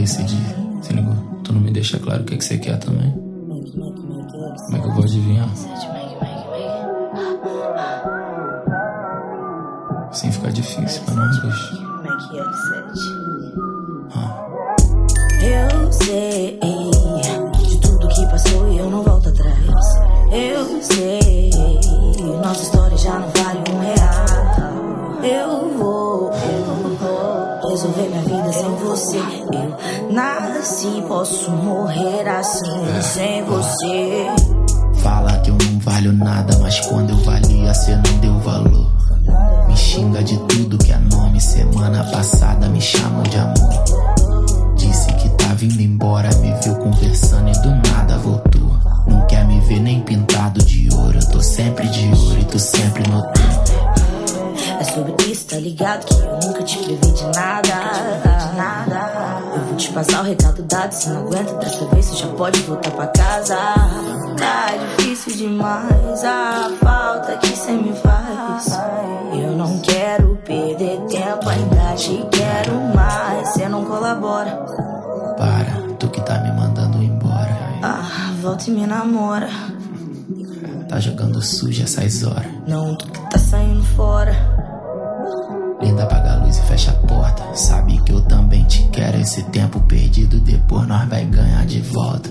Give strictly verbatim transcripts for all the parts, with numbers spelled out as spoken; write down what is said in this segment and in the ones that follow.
nesse dia, se ligou? Tu não me deixa claro o que, que você quer também. Como é que eu vou adivinhar? Assim fica difícil pra nós dois. Ah. Eu sei de tudo que passou e eu não volto atrás. Eu sei, nossa história já não vale um real. Eu vou, eu vou resolver minha vida sem você. Eu nasci, posso morrer assim, é. sem você. Fala que eu não valho nada, mas quando eu valia, cê não deu valor. Me xinga de tudo que é nome. Semana passada me chamou de amor. Disse que tá vindo embora, me viu conversando e do nada voltou. Não quer me ver nem pintado de ouro. Eu tô sempre de ouro e tu sempre notou. É sobre isso, tá ligado? Que eu nunca te previ de nada, nada. Eu vou te passar o recado dado. Se não aguenta dessa vez, você já pode voltar pra casa. Tá difícil demais a falta que cê me faz. Eu não quero perder tempo, ainda te quero mais. Cê não colabora. Para, tu que tá me mandando embora. Ah, volta e me namora. Tá jogando sujo essas horas. Não, tu que tá saindo fora. Linda, apaga a luz e fecha a porta. Sabe que eu também te quero. Esse tempo perdido depois nós vai ganhar de volta.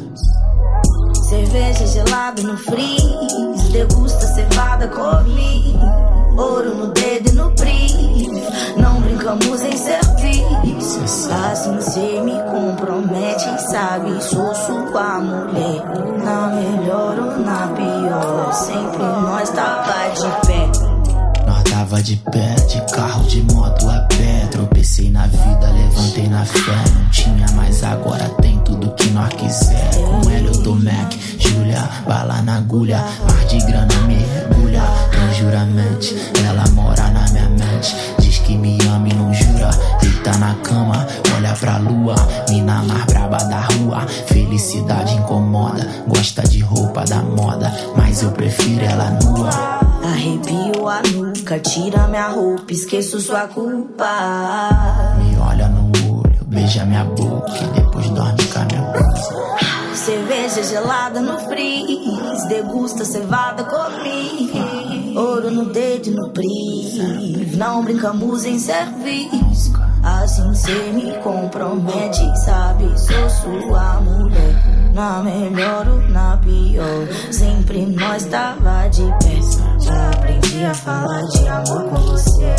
Cerveja gelada no freeze, degusta cevada comi. Ouro no dedo e no brilho, não brincamos em serviço. Assim cê me compromete, sabe, sou sua mulher. Na melhor ou na pior, sempre nós tava de pé. Nós tava de pé, de carro, de moto a pé. Tropecei na vida, levantei na fé. Não tinha, mas agora tem tudo que nós quiser. Com ela eu dou Mac, Julia, bala na agulha. Mar de grana mergulha, tem juramento. Ela mora na minha mente, diz que me ama e não jura. Deita na cama, olha pra lua. Mina mais braba da rua, felicidade incomoda. Gosta de roupa da moda, mas eu prefiro ela nua. Arrepio a nuca, tira minha roupa, esqueço sua culpa. Me olha no olho, beija minha boca e depois dorme com a minha blusa. Cerveja gelada no freeze, degusta cevada comi. Ouro no dedo e no brilho, não brincamos em serviço. Assim cê me compromete, sabe, sou sua mulher. Na melhor ou na pior, sempre nós tava de pé. Já aprendi a falar de amor com você.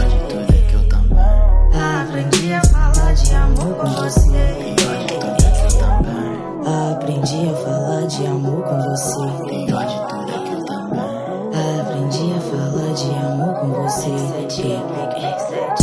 Aprendi a falar de amor com você. Aprendi a falar de amor com você. Aprendi a falar de amor com você.